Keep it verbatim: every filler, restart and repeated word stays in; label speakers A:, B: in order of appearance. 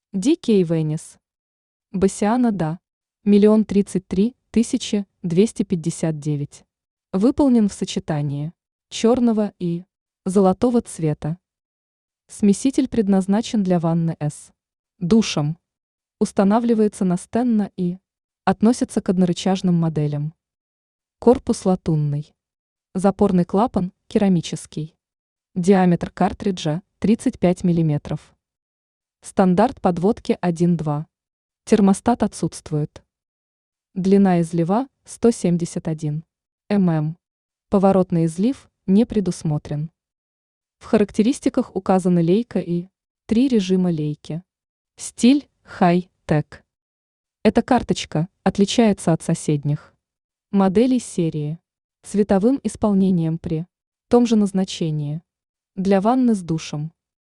A: ди кей Venice. Басиана Да. Миллион тридцать три тысячи двести пятьдесят девять. Выполнен в сочетании черного и золотого цвета. Смеситель предназначен для ванны с душем. Устанавливается настенно и относится к однорычажным моделям. Корпус латунный. Запорный клапан керамический. Диаметр картриджа тридцать пять миллиметров. Стандарт подводки один-два. Термостат отсутствует. Длина излива сто семьдесят один миллиметров. Поворотный излив не предусмотрен. В характеристиках указаны лейка и три режима лейки. Стиль хай-тек. Эта карточка отличается от соседних моделей серии цветовым исполнением при том же назначении. Для ванны с душем.